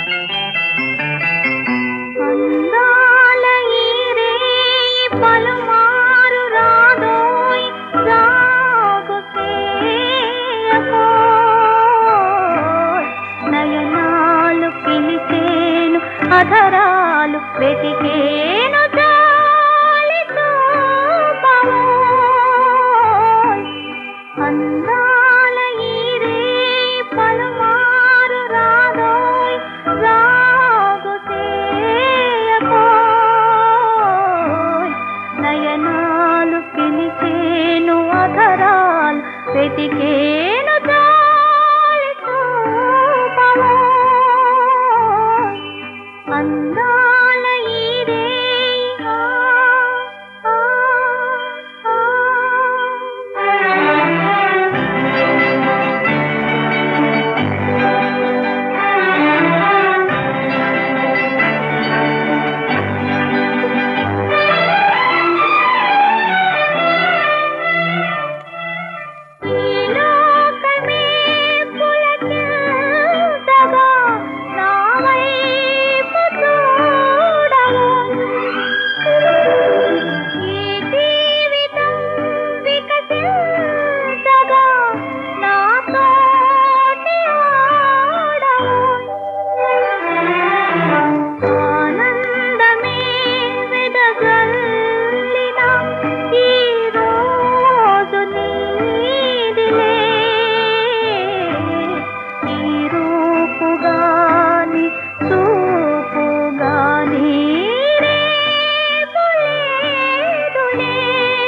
అందాల ఈ రేయి పలుమారు రాదోయ్ జాగు చేయకోయ్. నయనాలు పిలిచేను అధరాలు వెతికేను జాలి చూపవోయ్. అందాల ఈ రేయి పలుమారు రాదోయ్ జాగు చేయకోయ్. నయనాలు పిలిచేను అధరాలు వెతికేను జాలి చూపవోయ్. అందాల ఈ రేయి ఈ లోకమే పులకించగా నా వైపు చూడవోయ్. ఈ జీవితం వికసించగా నాతోటి ఆడవోయ్. ఆనందమే వెదజల్లిన ఈ రోజు నీదిలే. ఈ రూపుగాని చూపుగాని రేపు లేదులే.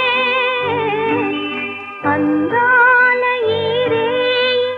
అందాల ఈ రేయి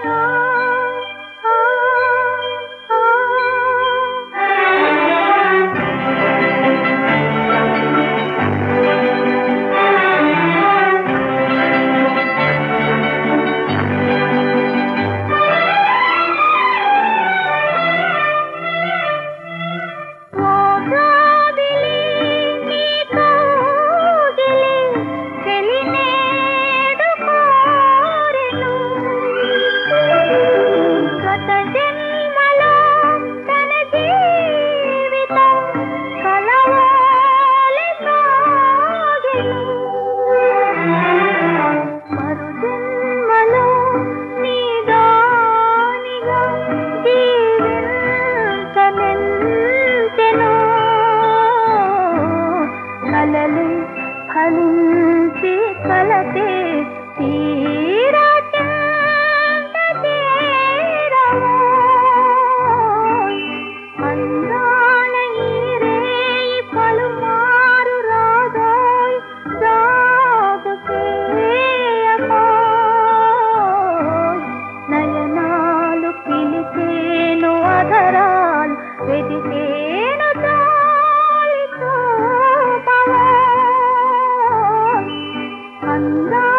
ఓ గాబిలి నీ కౌగిలి చెలినేడు కోరెను. గత జన్మలో తన జీవితం కలవోలె సాగెను. మరు జన్మలో నీ దానిగా జీవించనెంచెను. కలలే ఫలించి కలతే తీరా చెంత చేరవోయ్. అందాల ఈ రేయి పలుమారు రాదోయ్ జాగు చేయకోయ్. నయనాలు పిలిచేను అధరాలు వెతికేను జాలి చూపవోయ్. అందా